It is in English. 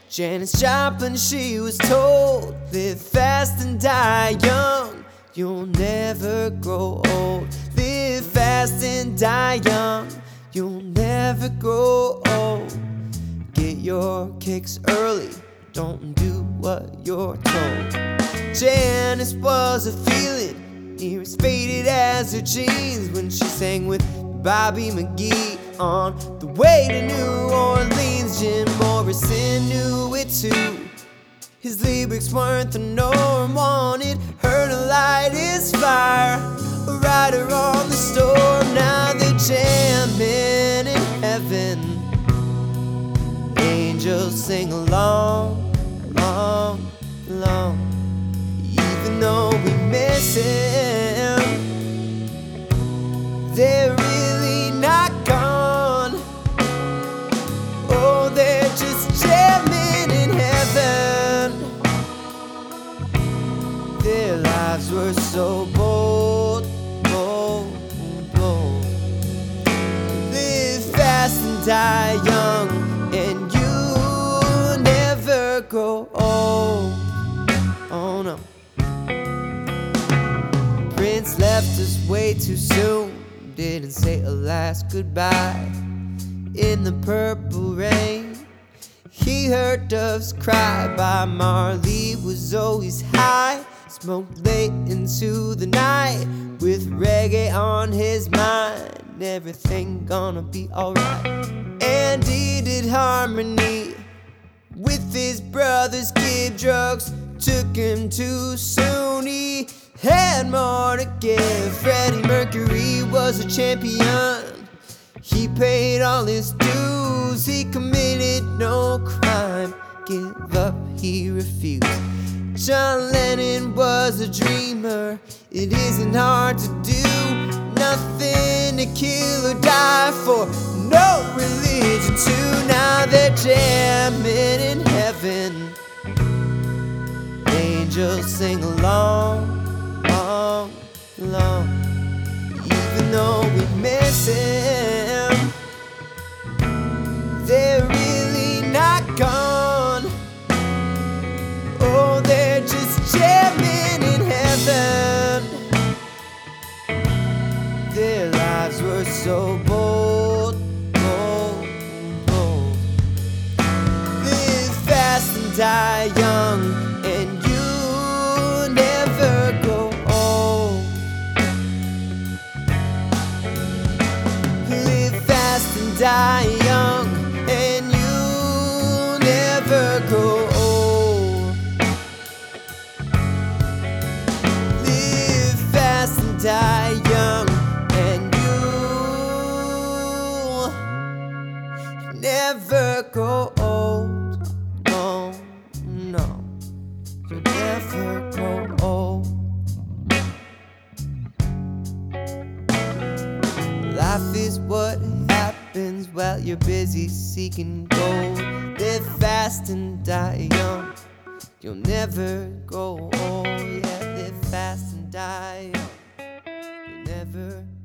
Janis Joplin, she was told, live fast and die young. You'll never grow old. Live fast and die young. You'll never grow old. Get your kicks early, don't do what you're told. Janis was a feeling, near as faded as her jeans, when she sang with Bobby McGee on the way to New Orleans. Jim Morrison knew it too. His lyrics weren't the norm, wanted her to light his fire, a rider on the storm. Now they're jamming in heaven. Angels sing along, long, long. Even though we miss him, they're really not gone. Oh, they're just jamming in heaven. Their lives were so bold, bold, bold. Live fast and die young, and you never grow old. Oh no. Prince left us way too soon, didn't say a last goodbye. In the purple rain, he heard doves cry. Bob Marley was always high, smoked late into the night, with reggae on his mind. Everything gonna be alright. And he did harmony with his brothers. Give drugs, took him too soon. He had more to give. Freddie Mercury was a champion. He paid all his dues. He committed no crime. Give up, he refused. John Lennon was a dreamer. It isn't hard to do. Nothing to kill or die for. No religion too. Now they're jamming in heaven. Angels sing along, long, long. Even though we miss him, they're really not gone. Oh, they're just jamming in heaven. Their lives were so bold, bold, bold. Live fast and die young, and you never grow old. Live fast and die young, and you never grow old. Live fast and die young, and you never grow old. No, no, you never grow old. Life is what happens while you're busy seeking gold. Live fast and die young, you'll never grow old. Yeah, live fast and die young, you'll never